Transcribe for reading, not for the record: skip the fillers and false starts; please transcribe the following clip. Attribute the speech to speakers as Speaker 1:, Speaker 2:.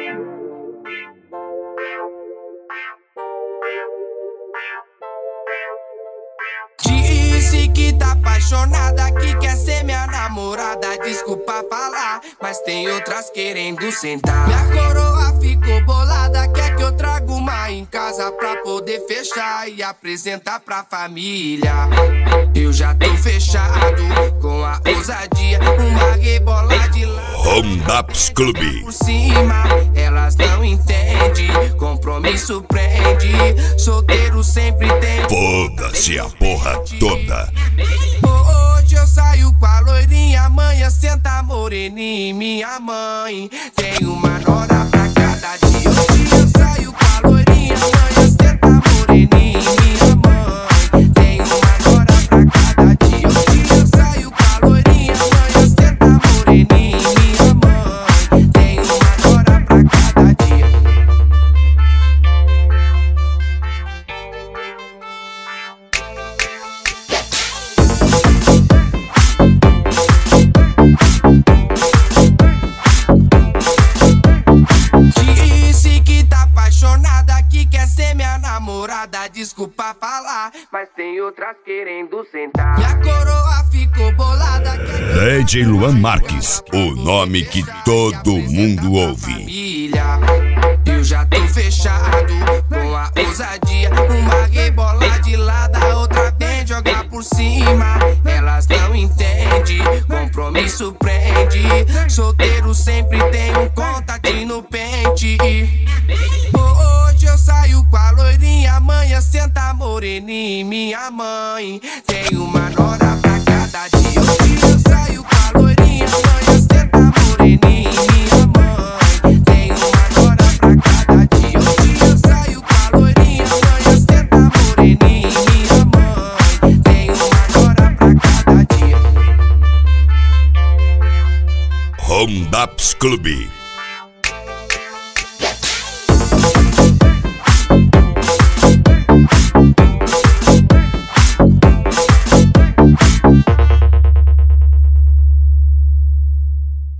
Speaker 1: Disse que tá apaixonada, que quer ser minha namorada. Desculpa falar, mas tem outras querendo sentar. Minha coroa ficou bolada, quer que eu traga uma em casa pra poder fechar e apresentar pra família. Eu já tô fechado com a ousadia, uma rebola de
Speaker 2: Rondaps Clube.
Speaker 1: Por cima, elas não entendem, compromisso prende, solteiro sempre tem.
Speaker 2: Foda-se a porra toda.
Speaker 1: Hoje eu saio com a loirinha, amanhã senta moreninha, minha mãe tem uma nora pra cada dia. Hoje eu saio com a loirinha, amanhã senta moreninha, minha mãe tem uma nora pra cada dia. Hoje eu saio com a loirinha, amanhã senta moreninha, minha mãe tem uma nora pra cada dia. Disse que tá apaixonada, que quer ser minha namorada. Desculpa falar, mas tem outras querendo sentar. Minha coroa ficou bolada.
Speaker 2: DJ Luan Marques, o nome que todo mundo ouve.
Speaker 1: Família, eu já tô fechado com a ousadia, uma rebola de lado, a outra vem jogar por cima. Elas não entendem, compromisso prende, solteiro sempre tem um contatinho no pente. Hoje eu saio com a loirinha, amanhã senta moreninha, minha mãe tem uma nora pra cada dia. Hoje eu saio com a loirinha, amanhã senta moreninha, minha mãe tem uma nora pra cada dia. Hoje eu saio com a loirinha, amanhã senta moreninha, minha mãe tem uma nora pra cada dia.
Speaker 2: Rondaps Clube.